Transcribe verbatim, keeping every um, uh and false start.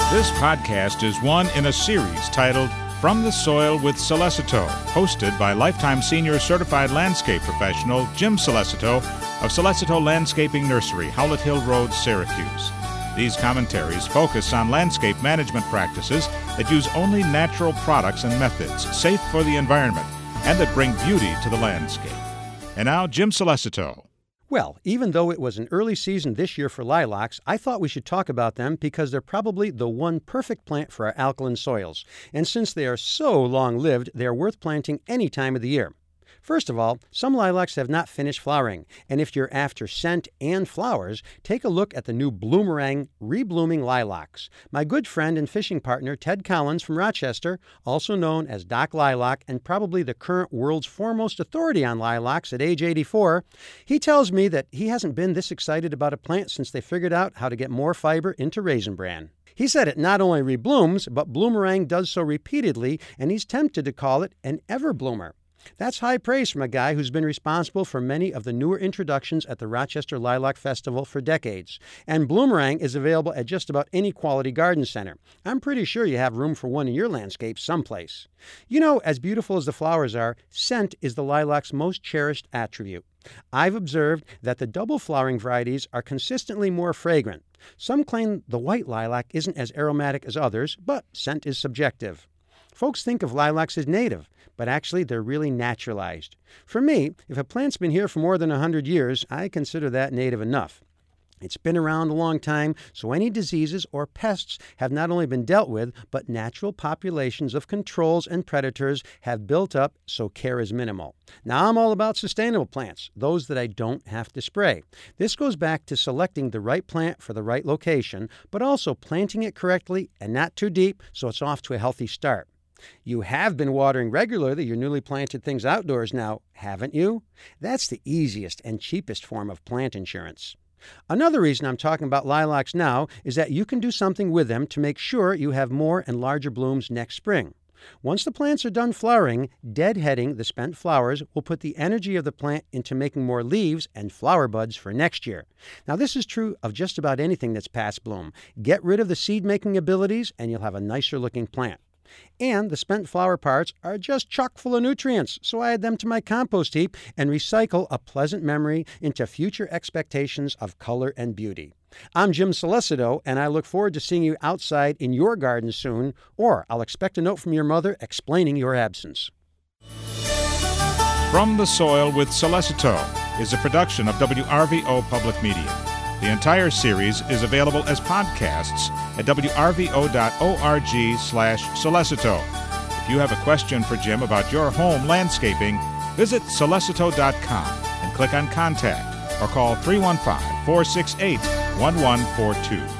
This podcast is one in a series titled From the Soil with Solicito, hosted by lifetime senior certified landscape professional Jim Solicito of Solicito Landscaping Nursery, Howlett Hill Road, Syracuse. These commentaries focus on landscape management practices that use only natural products and methods, safe for the environment, and that bring beauty to the landscape. And now, Jim Solicito. Well, even though it was an early season this year for lilacs, I thought we should talk about them because they're probably the one perfect plant for our alkaline soils. And since they are so long-lived, they are worth planting any time of the year. First of all, some lilacs have not finished flowering, and if you're after scent and flowers, take a look at the new Bloomerang Reblooming Lilacs. My good friend and fishing partner Ted Collins from Rochester, also known as Doc Lilac and probably the current world's foremost authority on lilacs at age eighty-four, he tells me that he hasn't been this excited about a plant since they figured out how to get more fiber into Raisin Bran. He said it not only reblooms, but Bloomerang does so repeatedly, and he's tempted to call it an ever-bloomer. That's high praise from a guy who's been responsible for many of the newer introductions at the Rochester Lilac Festival for decades. And Bloomerang is available at just about any quality garden center. I'm pretty sure you have room for one in your landscape someplace. You know, as beautiful as the flowers are, scent is the lilac's most cherished attribute. I've observed that the double-flowering varieties are consistently more fragrant. Some claim the white lilac isn't as aromatic as others, but scent is subjective. Folks think of lilacs as native, but actually they're really naturalized. For me, if a plant's been here for more than one hundred years, I consider that native enough. It's been around a long time, so any diseases or pests have not only been dealt with, but natural populations of controls and predators have built up, so care is minimal. Now, I'm all about sustainable plants, those that I don't have to spray. This goes back to selecting the right plant for the right location, but also planting it correctly and not too deep, so it's off to a healthy start. You have been watering regularly your newly planted things outdoors now, haven't you? That's the easiest and cheapest form of plant insurance. Another reason I'm talking about lilacs now is that you can do something with them to make sure you have more and larger blooms next spring. Once the plants are done flowering, deadheading the spent flowers will put the energy of the plant into making more leaves and flower buds for next year. Now, this is true of just about anything that's past bloom. Get rid of the seed-making abilities and you'll have a nicer-looking plant. And the spent flower parts are just chock full of nutrients, so I add them to my compost heap and recycle a pleasant memory into future expectations of color and beauty. I'm Jim Solicito, and I look forward to seeing you outside in your garden soon, or I'll expect a note from your mother explaining your absence. From the Soil with Solicito is a production of W R V O Public Media. The entire series is available as podcasts at W R V O dot org slash Solicito. If you have a question for Jim about your home landscaping, visit solicito dot com and click on Contact or call three one five, four six eight, one one four two.